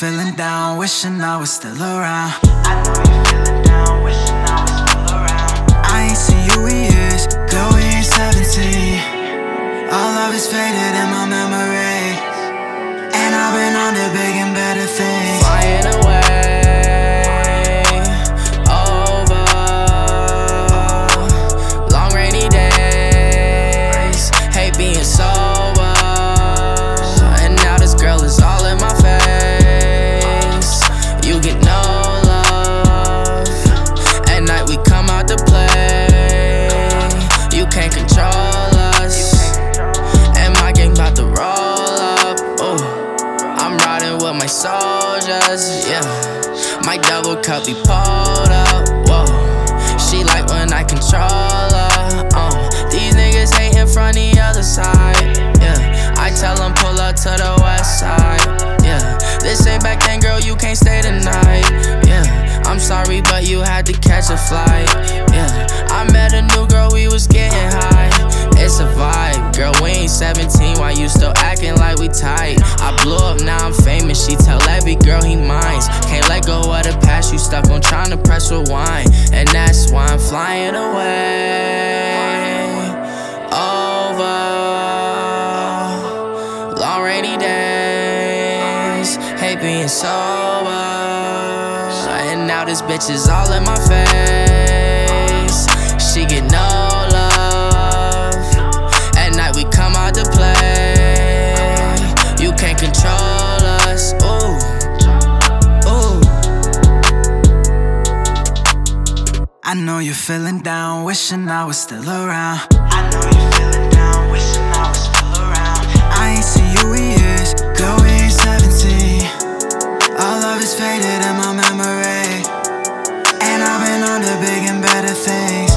feeling down, wishing I was still around. I know you feeling down, wishing I was still around. I ain't seen you in years, girl, we ain't 17. All love is faded in my memory, and I've been on to big and better things. Flying away, over long rainy days. Hate being sober, and now this girl is all in my face. You get no love. At night we come out to play. You can't control us, and my gang bout to roll up. Ooh, I'm riding with my soldiers, yeah. My double cup be pulled up, whoa. She like when I control her, These niggas hating from the other side, yeah. I tell them pull up to the west side, yeah. This ain't back then, girl, you can't stay tonight, yeah. I'm sorry, but you had to catch a flight, yeah. I met a new girl, we was getting high. It's a vibe, girl, we ain't 17, why you still acting like we tight? I blew up, now I'm famous, she tell every girl he mines. Can't let go of the past, you stuck on trying to press rewind. And that's why I'm flying away, over long rainy days. Hate being sober, and now this bitch is all in my face. She get no love. At night we come out to play. You can't control us, ooh, ooh. I know you're feeling down, wishing I was still around. I know you feeling down, wishing I was still around. I ain't seen you in years, girl, we ain't 17. All love is faded in my memory, and I've been on to big and better things.